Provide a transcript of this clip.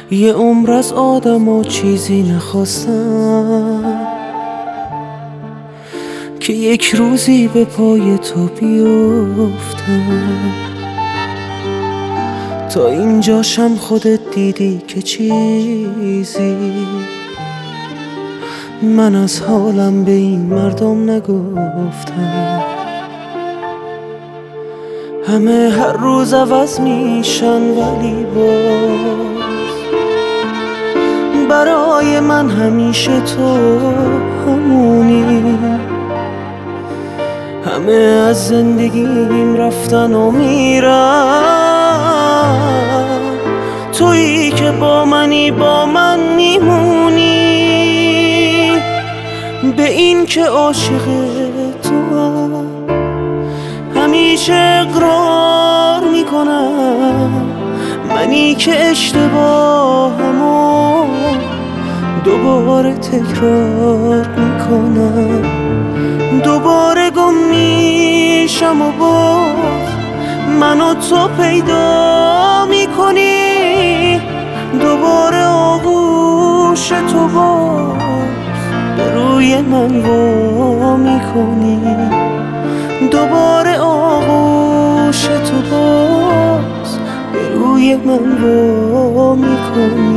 یه عمر از آدم ها چیزی نخواستم که یک روزی به پای تو بیفتم. تا اینجاشم خودت دیدی که چیزی من از حالم به این مردم نگفتم. همه هر روز عوض میشن ولی باز برای من همیشه تو همونی. همه از زندگیم رفتن و میرن، تویی که با منی با من میمونی. به این که عاشق تو هم همیشه اقرار میکنم، منی که اشتباهمو دوباره تکرار میکنم. دوباره گم میشم و باز منو تو پیدا میکنی. دوباره آغوش تو باز به روی من وا میکنی. دوباره آغوش تو باز به روی من وا میکنی.